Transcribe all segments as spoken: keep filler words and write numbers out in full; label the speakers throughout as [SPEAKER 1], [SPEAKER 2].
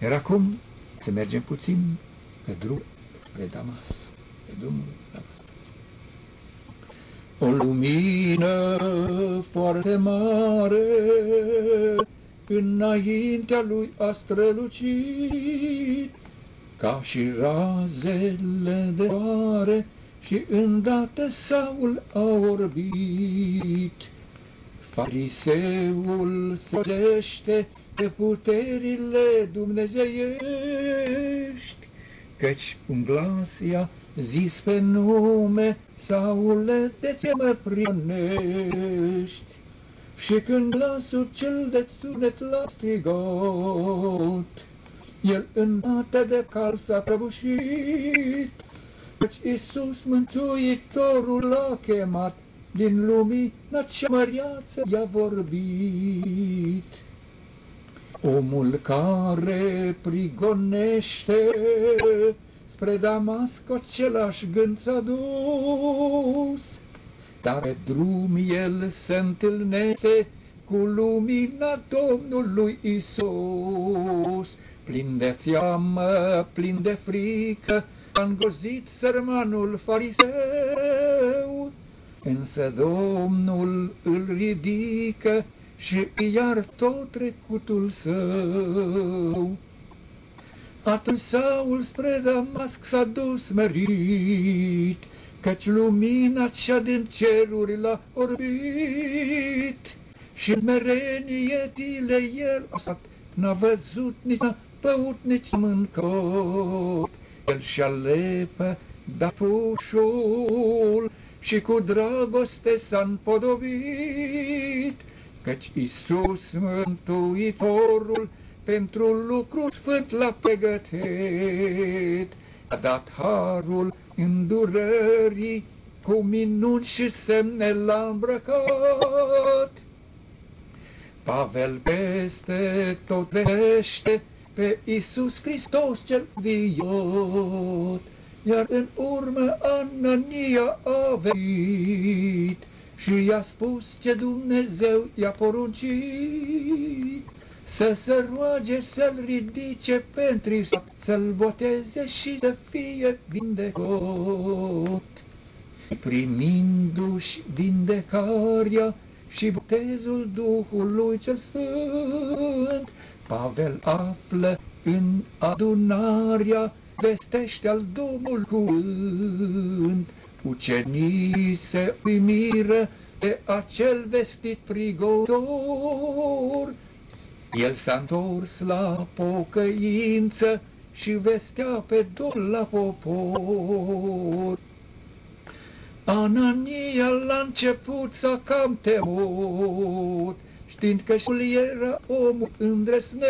[SPEAKER 1] Iar acum să mergem puțin pe drum spre Damas, pe drumul Damas. O lumină foarte mare înaintea lui a strălucit, ca și razele de soare, și îndată Saul a orbit. Fariseul se păzește de puterile dumnezeiești, căci un glas i-a zis pe nume: Saule, de ce mă prionești? Și când glasul cel de sunet l-a strigat, el îndată de cal s-a prăbușit, căci Iisus Mântuitorul l-a chemat, din lumina cea măreață i-a vorbit. Omul care prigonește spre Damasc, același gând s-a dus, dar pe drum el se întâlnește cu lumina Domnului Iisus. Plin de teamă, plin de frică, a îngrozit sărmanul fariseu, însă Domnul îl ridică și iar tot trecutul său. Atunci Saul spre Damasc s-a dus mărit, căci lumina cea din ceruri l-a orbit, și în merenie tile el a stat, n-a văzut, nici n-a băut, nici n-a mâncat. El și-a lepădat pușul și cu dragoste s-a împodobit, căci Iisus Mântuitorul pentru lucru sfânt l-a pregătit. A dat harul îndurării, cu minuni și semne l-a îmbrăcat. Pavel peste tot vește pe Iisus Hristos cel viot, iar în urmă Anania a venit și i-a spus ce Dumnezeu i-a poruncit, să se roage, să-l ridice pentru Iisus, să-l boteze și să fie vindecat. Primindu-și vindecarea și botezul Duhului cel Sfânt, Pavel află în adunarea, vestește al Domnului cuvânt. Ucenicii se uimiră de acel vestit prigotor. El s-a întors la pocăință și vestea pe Domnul la popor. Anania la început s-a cam temut, știind că și era omul îndrăsneț,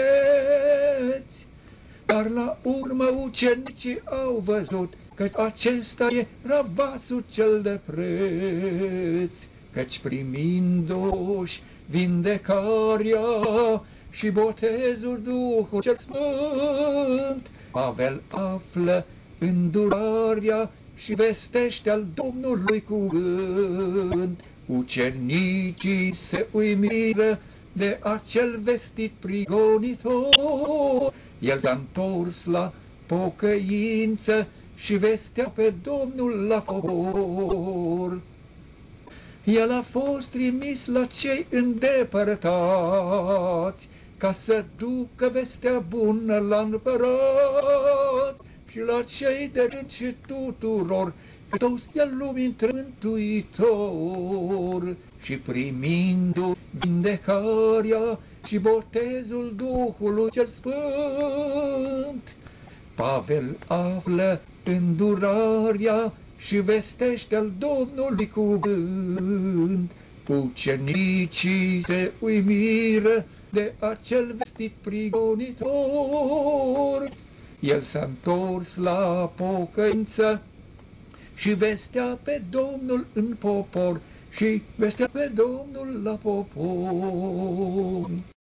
[SPEAKER 1] dar la urmă ucenicii au văzut că acesta era vasul cel de preț, căci primindu-și vindecarea și botezul Duhului cel Sfânt, Pavel află îndurarea și vestește al Domnului cuvânt. Ucenicii se uimiră de acel vestit prigonitor. El s-a întors la pocăință și vestea pe Domnul la popor. El a fost trimis la cei îndepărtați, ca să ducă vestea bună la împărat, și la cei de rând și tuturor, că toți el lumii Mântuitor. Și primindu vindecarea și botezul Duhului cel Sfânt, Pavel află îndurarea și vestește al Domnului cuvânt. Ucenicii se uimiră de acel vestit prigonitor. El s-a întors la pocăință și vestea pe Domnul în popor, și vestea pe Domnul la popor.